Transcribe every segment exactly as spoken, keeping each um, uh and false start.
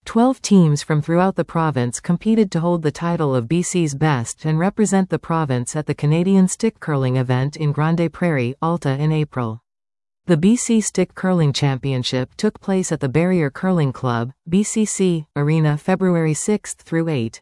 Twelve teams from throughout the province competed to hold the title of B C's best and represent the province at the Canadian Stick Curling event in Grande Prairie, Alta in April. The B C Stick Curling Championship took place at the Barrier Curling Club, B C C, Arena February sixth through eighth.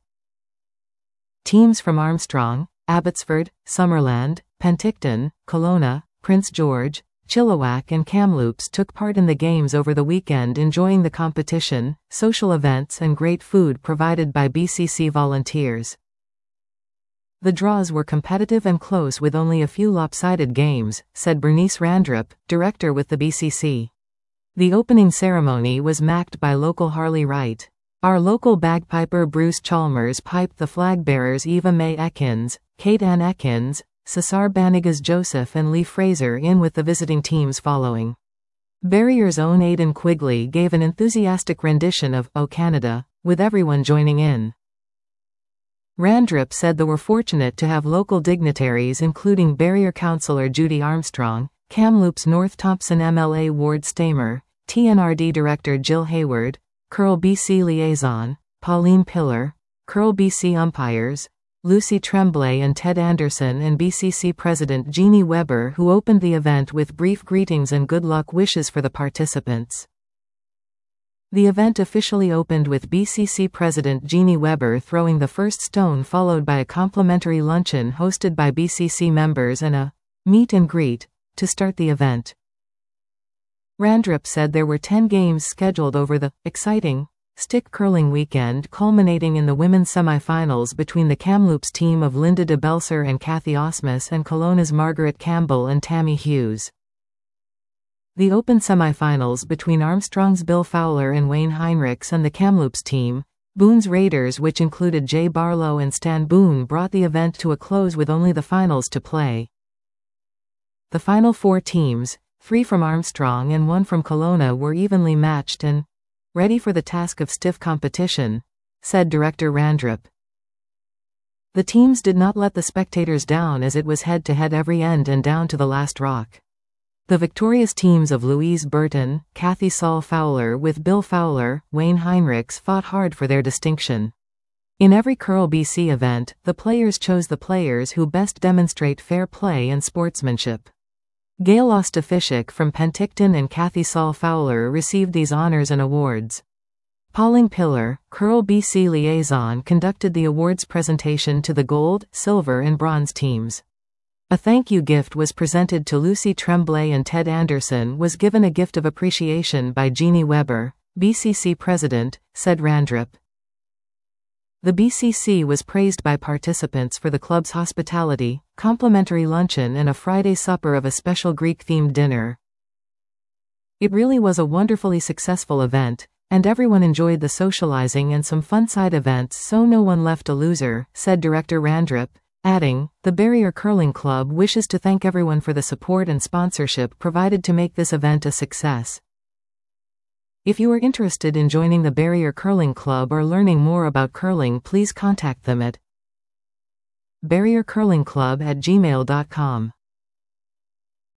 Teams from Armstrong, Abbotsford, Summerland, Penticton, Kelowna, Prince George, Chilliwack and Kamloops took part in the games over the weekend, enjoying the competition, social events and great food provided by B C C volunteers. The draws were competitive and close with only a few lopsided games, said Bernice Randrup, director with the B C C. The opening ceremony was marked by local Harley Wright. Our local bagpiper Bruce Chalmers piped the flag bearers Eva May Ekins, Kate Ann Ekins, Cesar Banigas Joseph and Lee Fraser in with the visiting teams following. Barrier's own Aidan Quigley gave an enthusiastic rendition of "O Canada," with everyone joining in. Randrup said they were fortunate to have local dignitaries including Barrier Councillor Judy Armstrong, Kamloops North Thompson M L A Ward Stamer, T N R D Director Jill Hayward, Curl B C Liaison, Pauline Pillar, Curl B C Umpires, Lucy Tremblay and Ted Anderson and B C C President Jeannie Weber, who opened the event with brief greetings and good luck wishes for the participants. The event officially opened with B C C President Jeannie Weber throwing the first stone, followed by a complimentary luncheon hosted by B C C members and a meet and greet to start the event. Randrup said there were ten games scheduled over the exciting stick curling weekend, culminating in the women's semifinals between the Kamloops team of Linda DeBelser and Kathy Osmus and Kelowna's Margaret Campbell and Tammy Hughes. The open semifinals between Armstrong's Bill Fowler and Wayne Heinrichs and the Kamloops team, Boone's Raiders, which included Jay Barlow and Stan Boone, brought the event to a close with only the finals to play. The final four teams, three from Armstrong and one from Kelowna, were evenly matched and ready for the task of stiff competition, said Director Randrup. The teams did not let the spectators down as it was head-to-head every end and down to the last rock. The victorious teams of Louise Burton, Kathy Saul Fowler with Bill Fowler, Wayne Heinrichs fought hard for their distinction. In every Curl B C event, the players chose the players who best demonstrate fair play and sportsmanship. Gail Ostafishik from Penticton and Kathy Saul Fowler received these honors and awards. Pauline Pillar, Curl B C Liaison, conducted the awards presentation to the gold, silver and bronze teams. A thank you gift was presented to Lucy Tremblay and Ted Anderson was given a gift of appreciation by Jeannie Weber, B C C President, said Randrup. The B C C was praised by participants for the club's hospitality, complimentary luncheon and a Friday supper of a special Greek-themed dinner. It really was a wonderfully successful event, and everyone enjoyed the socializing and some fun side events, so no one left a loser, said Director Randrup, adding, the Barrier Curling Club wishes to thank everyone for the support and sponsorship provided to make this event a success. If you are interested in joining the Barrier Curling Club or learning more about curling, please contact them at barrier curling club at gmail dot com.